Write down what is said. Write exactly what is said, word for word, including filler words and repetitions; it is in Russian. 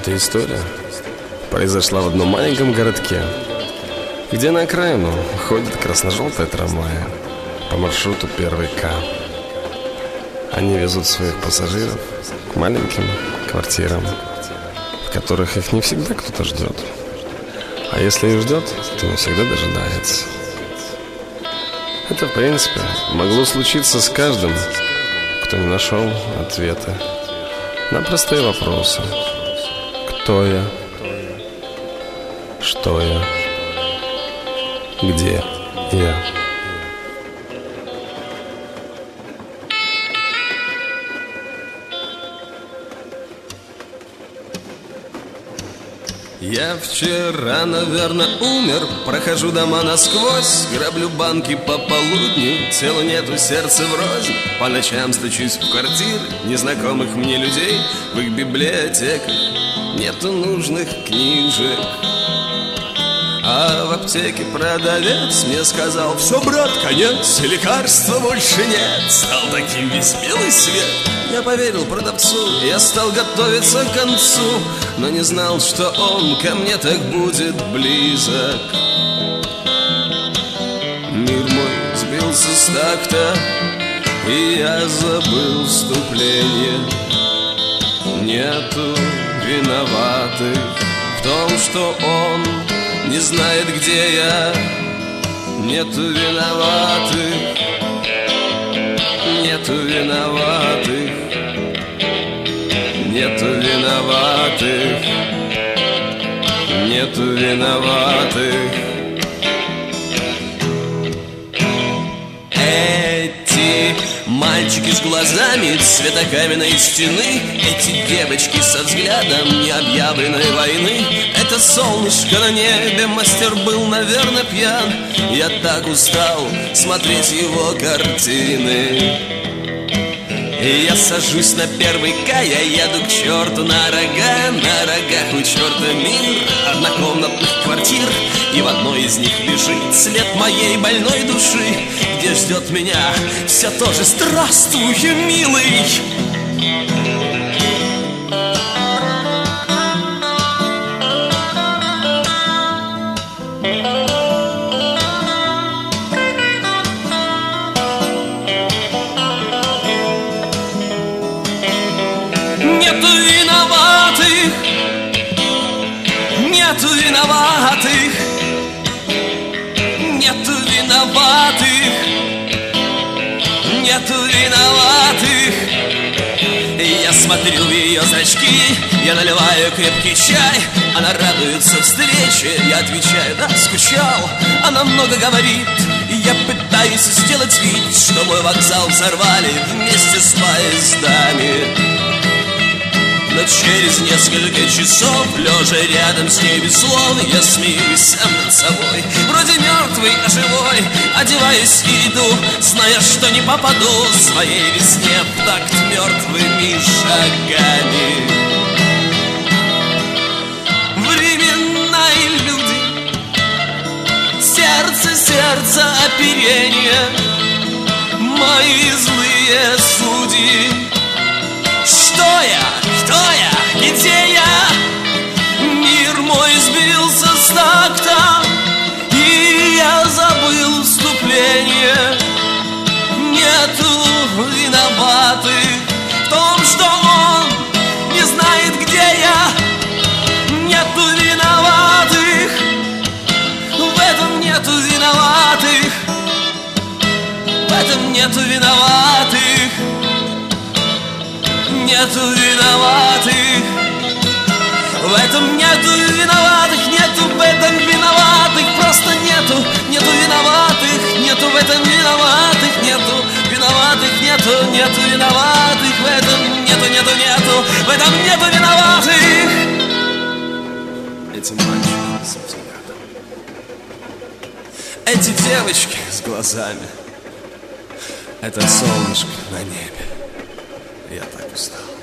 Эта история произошла в одном маленьком городке, где на окраину ходят красно-желтые трамваи по маршруту первый К. Они везут своих пассажиров к маленьким квартирам, в которых их не всегда кто-то ждет. А если и ждет, то не всегда дожидается. Это, в принципе, могло случиться с каждым, кто не нашел ответа на простые вопросы. Кто я? Что я? Где я? Я вчера, наверное, умер. Прохожу дома насквозь, граблю банки по полудню. Тела нету, сердце врознь. По ночам стучусь в квартиры незнакомых мне людей. В их библиотеках нету нужных книжек. А в аптеке продавец мне сказал: все, брат, конец, лекарства больше нет. Стал таким весь белый свет. Я поверил продавцу, я стал готовиться к концу, но не знал, что он ко мне так будет близок. Мир мой сбился с такта, и я забыл вступление. Нету виноватых в том, что он не знает, где я. Нету виноватых, нету виноватых, нету виноватых, нету виноватых. Эти мальчики с глазами цвета каменной стены, эти девочки со взглядом необъявленной войны. Это солнышко на небе, мастер был, наверное, пьян. Я так устал смотреть его картины. И я сажусь на первый К, я еду к черту на рога. На рогах у черта мир однокомнатных квартир, и в одной из них лежит след моей больной души, где ждет меня все то же «Здравствуй, милый!» Нету виноватых, нету виноватых, нету виноватых, нету виноватых. И я смотрю в ее зрачки, я наливаю крепкий чай. Она радуется встрече, я отвечаю: да, скучал. Она много говорит, и я пытаюсь сделать вид, что мой вокзал взорвали вместе с поездами. Но через несколько часов, лежа рядом с ней без слов, я смеюсь сам над собой, вроде мертвый, а живой. Одеваюсь и иду, зная, что не попаду своей весне в такт мертвыми шагами. Времена и люди, сердце, сердце, оперение, мои злые судьи. Что я? Кто я? Где я? Мир мой сбился с такта, и я забыл вступление. Нету виноватых в том, что он не знает, где я. Нету виноватых, в этом нету виноватых, в этом нету виноватых. Нету виноватых, в этом нету виноватых, нету в этом виноватых, просто нету, нету виноватых, нету в этом виноватых, нету виноватых, нету, нету виноватых, в этом нету, нету, нету, в этом нету виноватых. Эти мальчики со взглядом, эти девочки с глазами, это солнышко на небе. Я так устал.